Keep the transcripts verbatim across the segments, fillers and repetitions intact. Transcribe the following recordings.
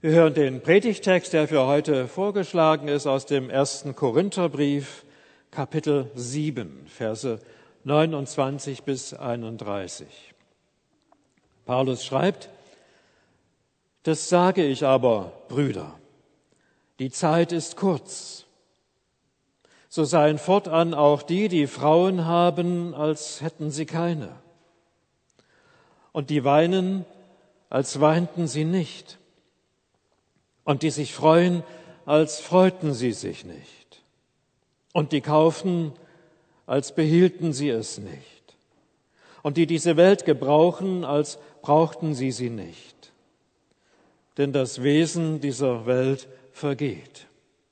Wir hören den Predigttext, der für heute vorgeschlagen ist, aus dem ersten Korintherbrief, Kapitel sieben, Verse neunundzwanzig bis einunddreißig. Paulus schreibt: Das sage ich aber, Brüder, die Zeit ist kurz. So seien fortan auch die, die Frauen haben, als hätten sie keine. Und die weinen, als weinten sie nicht. Und die sich freuen, als freuten sie sich nicht. Und die kaufen, als behielten sie es nicht. Und die diese Welt gebrauchen, als brauchten sie sie nicht. Denn das Wesen dieser Welt vergeht.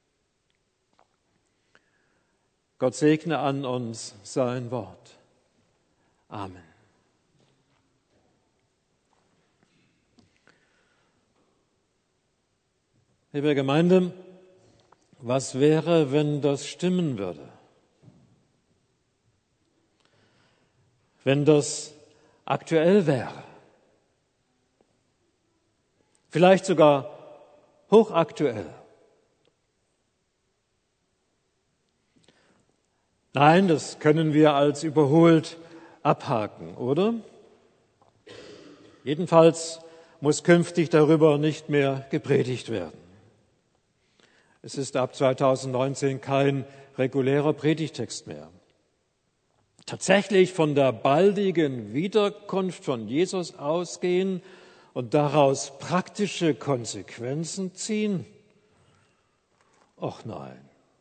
Gott segne an uns sein Wort. Amen. Liebe Gemeinde, was wäre, wenn das stimmen würde? Wenn das aktuell wäre? Vielleicht sogar hochaktuell? Nein, das können wir als überholt abhaken, oder? Jedenfalls muss künftig darüber nicht mehr gepredigt werden. Es ist ab zweitausendneunzehn kein regulärer Predigtext mehr. Tatsächlich von der baldigen Wiederkunft von Jesus ausgehen und daraus praktische Konsequenzen ziehen? Och nein.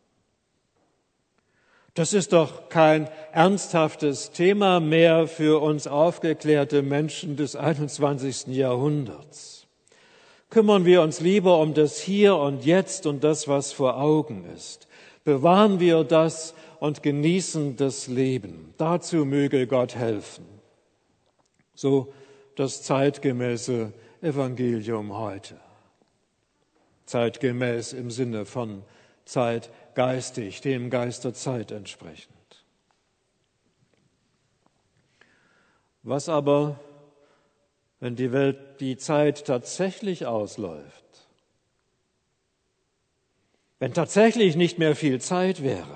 Das ist doch kein ernsthaftes Thema mehr für uns aufgeklärte Menschen des einundzwanzigsten Jahrhunderts. Kümmern wir uns lieber um das Hier und Jetzt und das, was vor Augen ist. Bewahren wir das und genießen das Leben. Dazu möge Gott helfen. So das zeitgemäße Evangelium heute. Zeitgemäß im Sinne von zeitgeistig, dem Geist der Zeit entsprechend. Was aber, wenn die Welt, die Zeit tatsächlich ausläuft? Wenn tatsächlich nicht mehr viel Zeit wäre?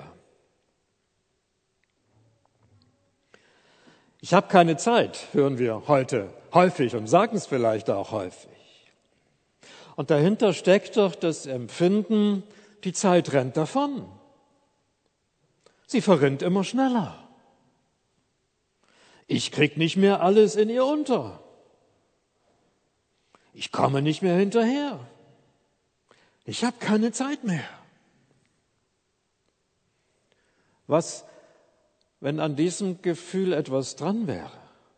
Ich habe keine Zeit, hören wir heute häufig und sagen es vielleicht auch häufig. Und dahinter steckt doch das Empfinden, die Zeit rennt davon. Sie verrinnt immer schneller. Ich krieg nicht mehr alles in ihr unter. Ich komme nicht mehr hinterher. Ich habe keine Zeit mehr. Was, wenn an diesem Gefühl etwas dran wäre?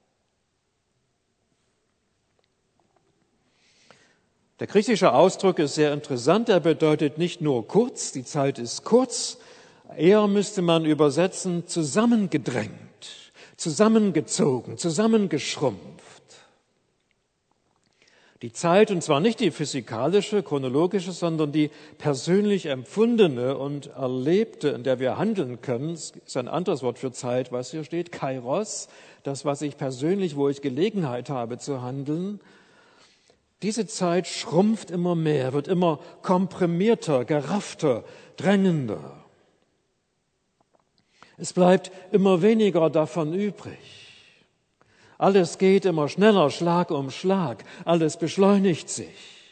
Der griechische Ausdruck ist sehr interessant. Er bedeutet nicht nur kurz, die Zeit ist kurz. Eher müsste man übersetzen zusammengedrängt, zusammengezogen, zusammengeschrumpft. Die Zeit, und zwar nicht die physikalische, chronologische, sondern die persönlich empfundene und erlebte, in der wir handeln können, ist ein anderes Wort für Zeit, was hier steht, Kairos, das, was ich persönlich, wo ich Gelegenheit habe zu handeln. Diese Zeit schrumpft immer mehr, wird immer komprimierter, geraffter, drängender. Es bleibt immer weniger davon übrig. Alles geht immer schneller, Schlag um Schlag. Alles beschleunigt sich.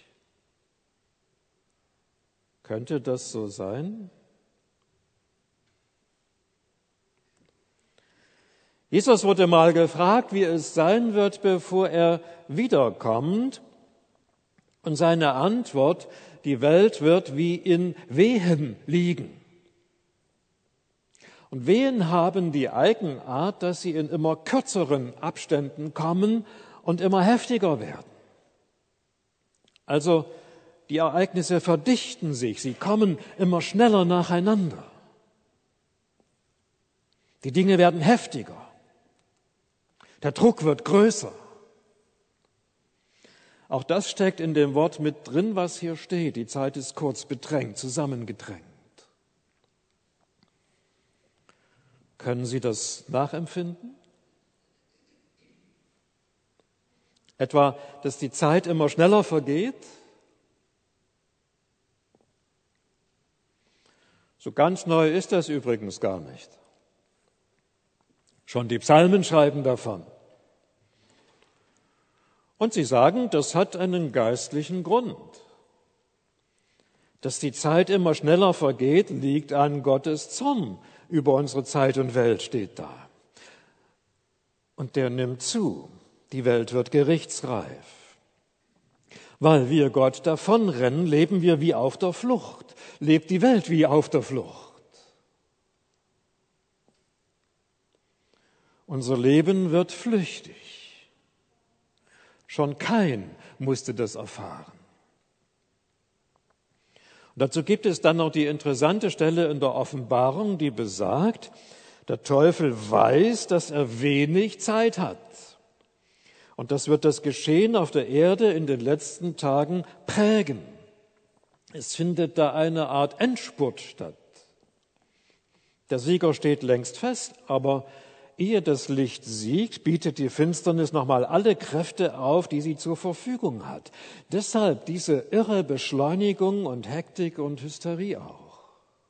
Könnte das so sein? Jesus wurde mal gefragt, wie es sein wird, bevor er wiederkommt. Und seine Antwort, die Welt wird wie in Wehen liegen. Und Wehen haben die Eigenart, dass sie in immer kürzeren Abständen kommen und immer heftiger werden. Also die Ereignisse verdichten sich, sie kommen immer schneller nacheinander. Die Dinge werden heftiger. Der Druck wird größer. Auch das steckt in dem Wort mit drin, was hier steht. Die Zeit ist kurz, bedrängt, zusammengedrängt. Können Sie das nachempfinden? Etwa, dass die Zeit immer schneller vergeht? So ganz neu ist das übrigens gar nicht. Schon die Psalmen schreiben davon. Und sie sagen, das hat einen geistlichen Grund. Dass die Zeit immer schneller vergeht, liegt an Gottes Zorn über unsere Zeit und Welt, steht da. Und der nimmt zu. Die Welt wird gerichtsreif. Weil wir Gott davonrennen, leben wir wie auf der Flucht. Lebt die Welt wie auf der Flucht. Unser Leben wird flüchtig. Schon Kain musste das erfahren. Und dazu gibt es dann noch die interessante Stelle in der Offenbarung, die besagt, der Teufel weiß, dass er wenig Zeit hat. Und das wird das Geschehen auf der Erde in den letzten Tagen prägen. Es findet da eine Art Endspurt statt. Der Sieger steht längst fest, aber ehe das Licht siegt, bietet die Finsternis nochmal alle Kräfte auf, die sie zur Verfügung hat. Deshalb diese irre Beschleunigung und Hektik und Hysterie auch.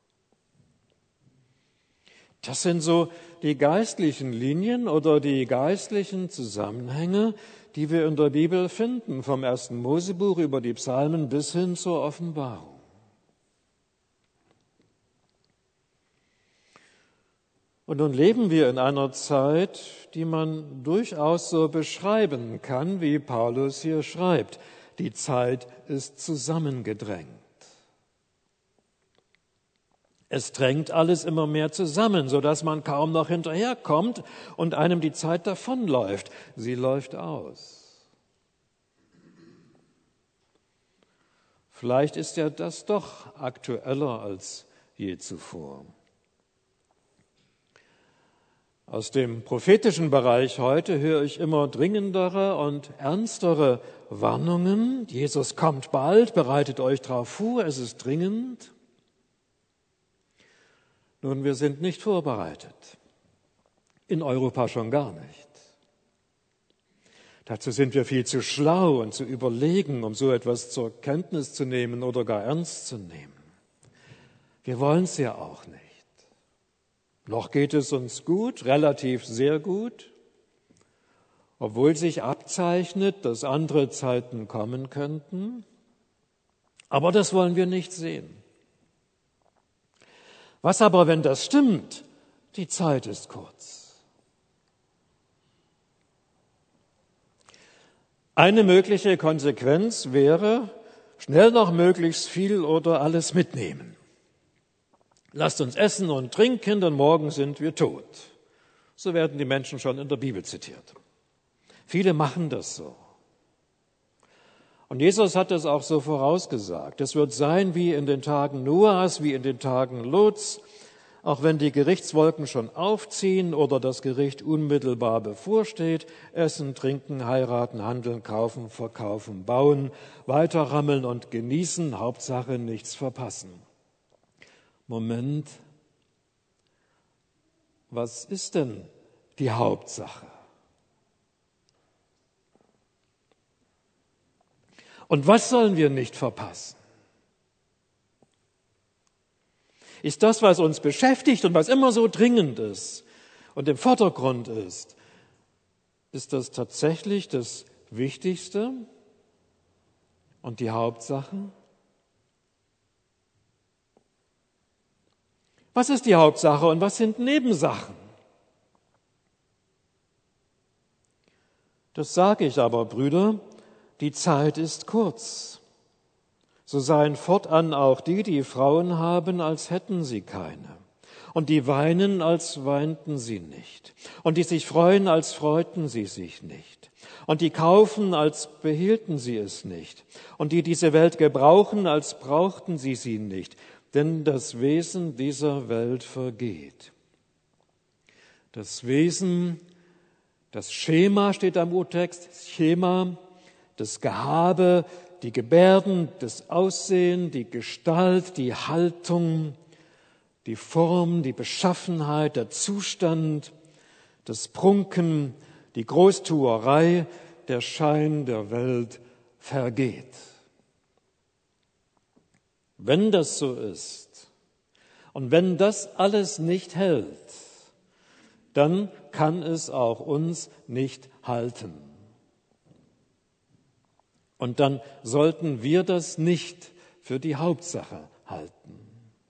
Das sind so die geistlichen Linien oder die geistlichen Zusammenhänge, die wir in der Bibel finden, vom ersten Mosebuch über die Psalmen bis hin zur Offenbarung. Und nun leben wir in einer Zeit, die man durchaus so beschreiben kann, wie Paulus hier schreibt. Die Zeit ist zusammengedrängt. Es drängt alles immer mehr zusammen, sodass man kaum noch hinterherkommt und einem die Zeit davonläuft. Sie läuft aus. Vielleicht ist ja das doch aktueller als je zuvor. Aus dem prophetischen Bereich heute höre ich immer dringendere und ernstere Warnungen. Jesus kommt bald, bereitet euch darauf vor, es ist dringend. Nun, wir sind nicht vorbereitet. In Europa schon gar nicht. Dazu sind wir viel zu schlau und zu überlegen, um so etwas zur Kenntnis zu nehmen oder gar ernst zu nehmen. Wir wollen es ja auch nicht. Noch geht es uns gut, relativ sehr gut, obwohl sich abzeichnet, dass andere Zeiten kommen könnten. Aber das wollen wir nicht sehen. Was aber, wenn das stimmt? Die Zeit ist kurz. Eine mögliche Konsequenz wäre, schnell noch möglichst viel oder alles mitnehmen. Lasst uns essen und trinken, denn morgen sind wir tot. So werden die Menschen schon in der Bibel zitiert. Viele machen das so. Und Jesus hat es auch so vorausgesagt. Es wird sein wie in den Tagen Noahs, wie in den Tagen Lots, auch wenn die Gerichtswolken schon aufziehen oder das Gericht unmittelbar bevorsteht. Essen, trinken, heiraten, handeln, kaufen, verkaufen, bauen, weiterrammeln und genießen, Hauptsache nichts verpassen. Moment, was ist denn die Hauptsache? Und was sollen wir nicht verpassen? Ist das, was uns beschäftigt und was immer so dringend ist und im Vordergrund ist, ist das tatsächlich das Wichtigste und die Hauptsache? Was ist die Hauptsache und was sind Nebensachen? Das sage ich aber, Brüder, die Zeit ist kurz. So seien fortan auch die, die Frauen haben, als hätten sie keine. Und die weinen, als weinten sie nicht. Und die sich freuen, als freuten sie sich nicht. Und die kaufen, als behielten sie es nicht. Und die diese Welt gebrauchen, als brauchten sie sie nicht. Denn das Wesen dieser Welt vergeht. Das Wesen, das Schema steht am Urtext, Schema, das Gehabe, die Gebärden, das Aussehen, die Gestalt, die Haltung, die Form, die Beschaffenheit, der Zustand, das Prunken, die Großtuerei, der Schein der Welt vergeht. Wenn das so ist Und wenn das alles nicht hält, dann kann es auch uns nicht halten. Und dann sollten wir das nicht für die Hauptsache halten.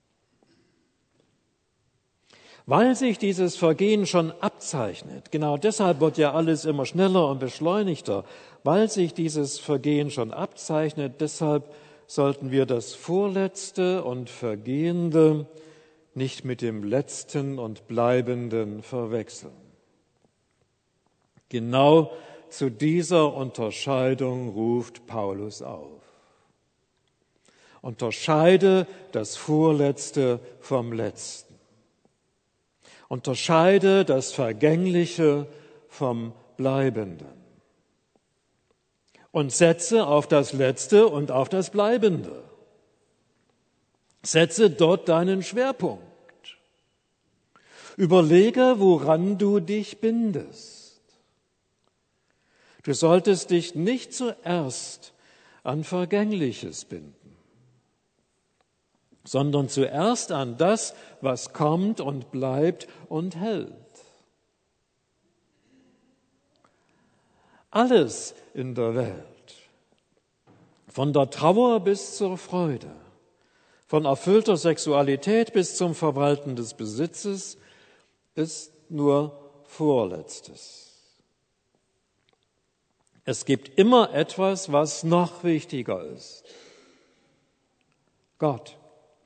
Weil sich dieses Vergehen schon abzeichnet, genau deshalb wird ja alles immer schneller und beschleunigter, weil sich dieses Vergehen schon abzeichnet, deshalb sollten wir das Vorletzte und Vergehende nicht mit dem Letzten und Bleibenden verwechseln. Genau zu dieser Unterscheidung ruft Paulus auf. Unterscheide das Vorletzte vom Letzten. Unterscheide das Vergängliche vom Bleibenden. Und setze auf das Letzte und auf das Bleibende. Setze dort deinen Schwerpunkt. Überlege, woran du dich bindest. Du solltest dich nicht zuerst an Vergängliches binden, sondern zuerst an das, was kommt und bleibt und hält. Alles in der Welt, von der Trauer bis zur Freude, von erfüllter Sexualität bis zum Verwalten des Besitzes, ist nur Vorletztes. Es gibt immer etwas, was noch wichtiger ist. Gott.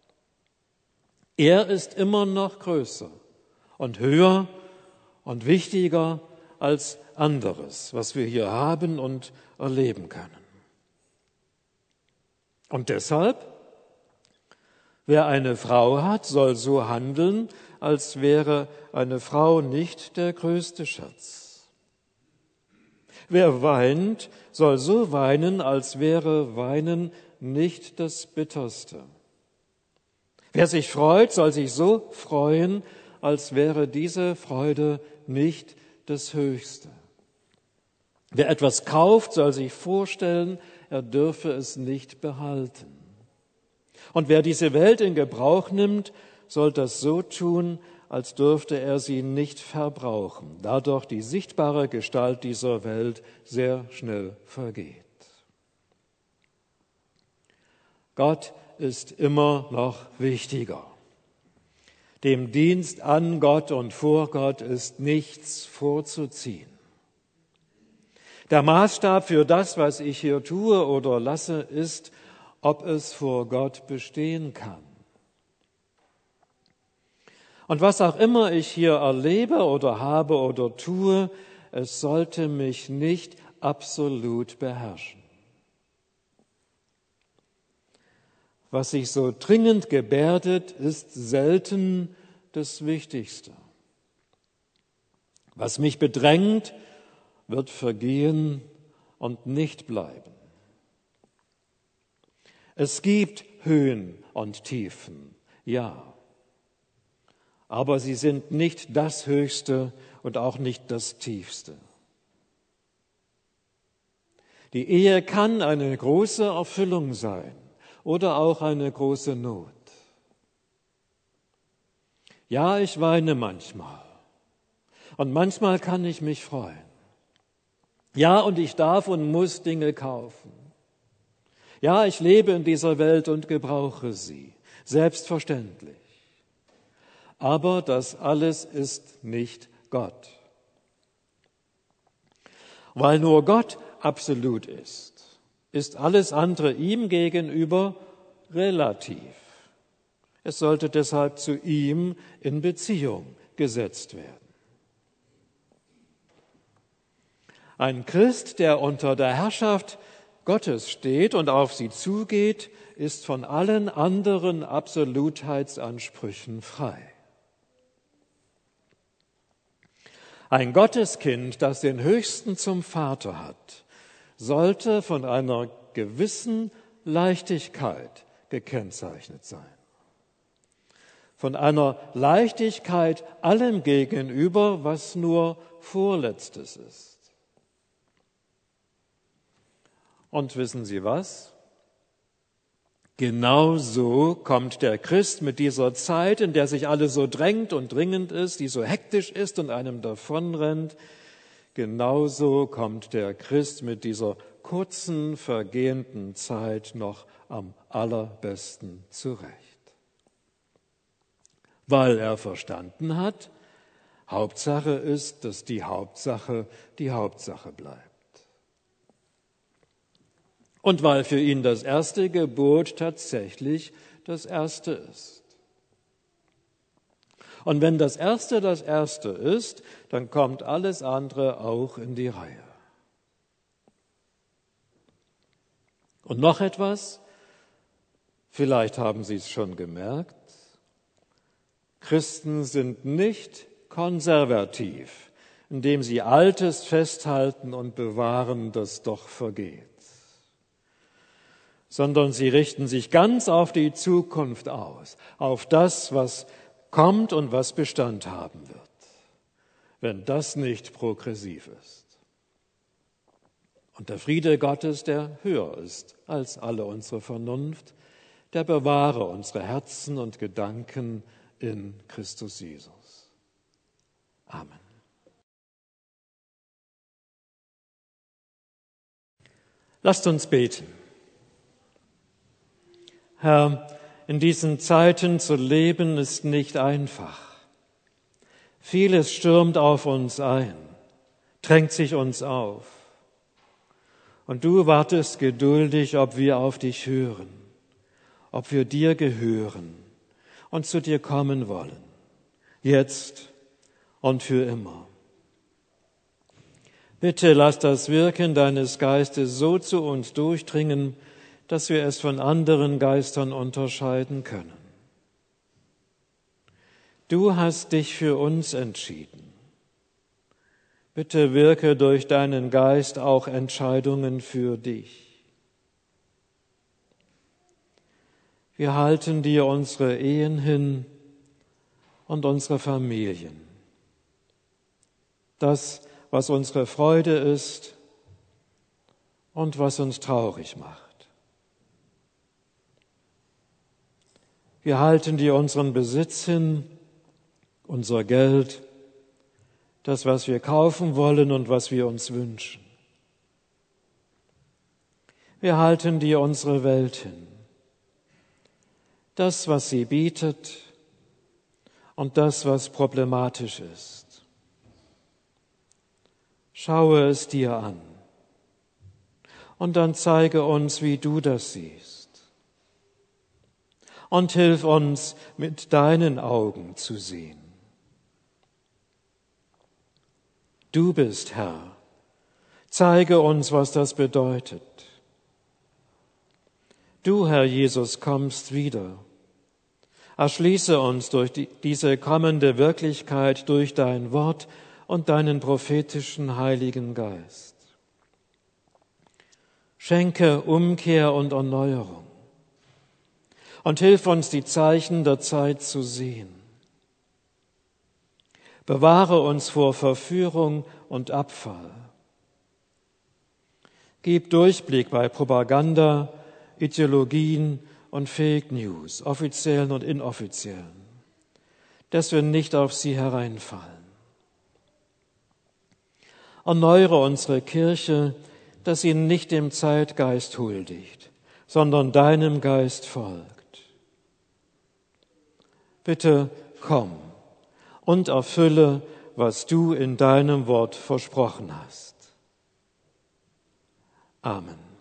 Er ist immer noch größer und höher und wichtiger als anderes, was wir hier haben und erleben können. Und deshalb, wer eine Frau hat, soll so handeln, als wäre eine Frau nicht der größte Schatz. Wer weint, soll so weinen, als wäre Weinen nicht das Bitterste. Wer sich freut, soll sich so freuen, als wäre diese Freude nicht das Höchste. Wer etwas kauft, soll sich vorstellen, er dürfe es nicht behalten. Und wer diese Welt in Gebrauch nimmt, soll das so tun, als dürfte er sie nicht verbrauchen, da doch die sichtbare Gestalt dieser Welt sehr schnell vergeht. Gott ist immer noch wichtiger. Dem Dienst an Gott und vor Gott ist nichts vorzuziehen. Der Maßstab für das, was ich hier tue oder lasse, ist, ob es vor Gott bestehen kann. Und was auch immer ich hier erlebe oder habe oder tue, es sollte mich nicht absolut beherrschen. Was sich so dringend gebärdet, ist selten das Wichtigste. Was mich bedrängt, wird vergehen und nicht bleiben. Es gibt Höhen und Tiefen, ja, aber sie sind nicht das Höchste und auch nicht das Tiefste. Die Ehe kann eine große Erfüllung sein oder auch eine große Not. Ja, ich weine manchmal und manchmal kann ich mich freuen. Ja, und ich darf und muss Dinge kaufen. Ja, ich lebe in dieser Welt und gebrauche sie, selbstverständlich. Aber das alles ist nicht Gott. Weil nur Gott absolut ist, ist alles andere ihm gegenüber relativ. Es sollte deshalb zu ihm in Beziehung gesetzt werden. Ein Christ, der unter der Herrschaft Gottes steht und auf sie zugeht, ist von allen anderen Absolutheitsansprüchen frei. Ein Gotteskind, das den Höchsten zum Vater hat, sollte von einer gewissen Leichtigkeit gekennzeichnet sein. Von einer Leichtigkeit allem gegenüber, was nur Vorletztes ist. Und wissen Sie was? Genau so kommt der Christ mit dieser Zeit, in der sich alles so drängt und dringend ist, die so hektisch ist und einem davonrennt. Genauso kommt der Christ mit dieser kurzen, vergehenden Zeit noch am allerbesten zurecht. Weil er verstanden hat, Hauptsache ist, dass die Hauptsache die Hauptsache bleibt. Und weil für ihn das erste Gebot tatsächlich das erste ist. Und wenn das Erste das Erste ist, dann kommt alles andere auch in die Reihe. Und noch etwas, vielleicht haben Sie es schon gemerkt, Christen sind nicht konservativ, indem sie Altes festhalten und bewahren, das doch vergeht, sondern sie richten sich ganz auf die Zukunft aus, auf das, was kommt und was Bestand haben wird, wenn das nicht progressiv ist. Und der Friede Gottes, der höher ist als alle unsere Vernunft, der bewahre unsere Herzen und Gedanken in Christus Jesus. Amen. Lasst uns beten. Herr, in diesen Zeiten zu leben ist nicht einfach. Vieles stürmt auf uns ein, drängt sich uns auf. Und du wartest geduldig, ob wir auf dich hören, ob wir dir gehören und zu dir kommen wollen, jetzt und für immer. Bitte lass das Wirken deines Geistes so zu uns durchdringen, dass wir es von anderen Geistern unterscheiden können. Du hast dich für uns entschieden. Bitte wirke durch deinen Geist auch Entscheidungen für dich. Wir halten dir unsere Ehen hin und unsere Familien. Das, was unsere Freude ist und was uns traurig macht. Wir halten dir unseren Besitz hin, unser Geld, das, was wir kaufen wollen und was wir uns wünschen. Wir halten dir unsere Welt hin, das, was sie bietet und das, was problematisch ist. Schaue es dir an und dann zeige uns, wie du das siehst. Und hilf uns, mit deinen Augen zu sehen. Du bist Herr. Zeige uns, was das bedeutet. Du, Herr Jesus, kommst wieder. Erschließe uns durch die, diese kommende Wirklichkeit durch dein Wort und deinen prophetischen Heiligen Geist. Schenke Umkehr und Erneuerung und hilf uns, die Zeichen der Zeit zu sehen. Bewahre uns vor Verführung und Abfall. Gib Durchblick bei Propaganda, Ideologien und Fake News, offiziellen und inoffiziellen, dass wir nicht auf sie hereinfallen. Erneuere unsere Kirche, dass sie nicht dem Zeitgeist huldigt, sondern deinem Geist folgt. Bitte komm und erfülle, was du in deinem Wort versprochen hast. Amen.